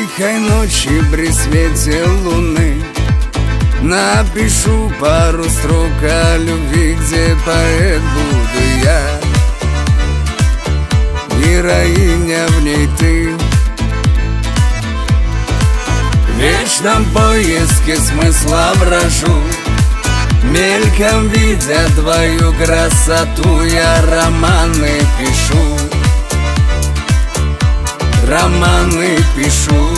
тихой ночи при свете луны напишу пару строк о любви, где поэт буду я. Героиня в ней ты, в вечном поиске смысла брожу, мельком видя твою красоту, я романы пишу, романы пишу.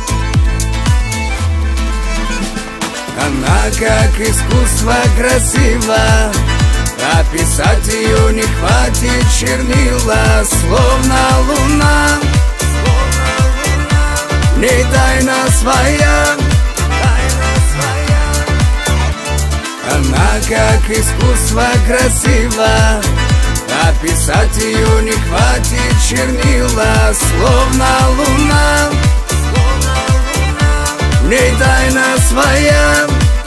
Она как искусство красива, описать ее не хватит чернила, словно луна, в ней тайна своя. Она как искусство красива, описать ее не хватит чернила, словно луна, в ней тайна своя.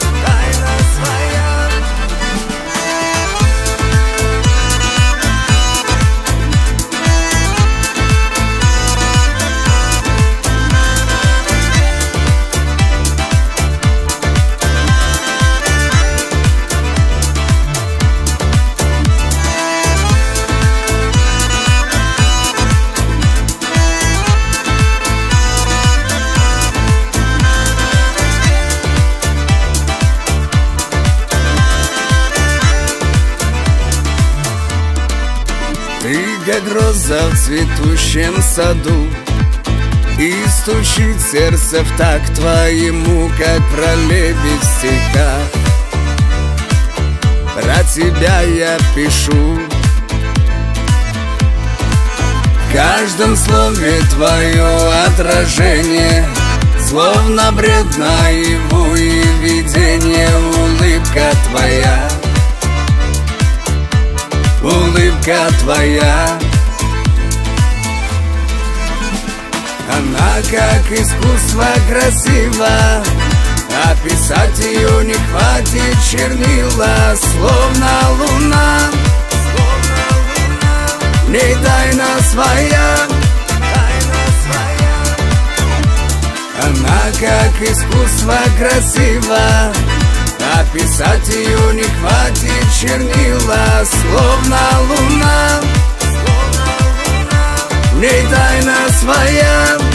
Ты как роза в цветущем саду, и стучит сердце в такт твоему, как пролебедь в стихах. Про тебя я пишу, в каждом слове твое отражение, словно бред наяву и видение. Улыбка твоя, улыбка твоя. Она как искусство красива, описать ее не хватит чернила, словно луна, в ней тайна своя. Она как искусство красива, описать ее не хватит чернила, словно луна, в ней тайна своя.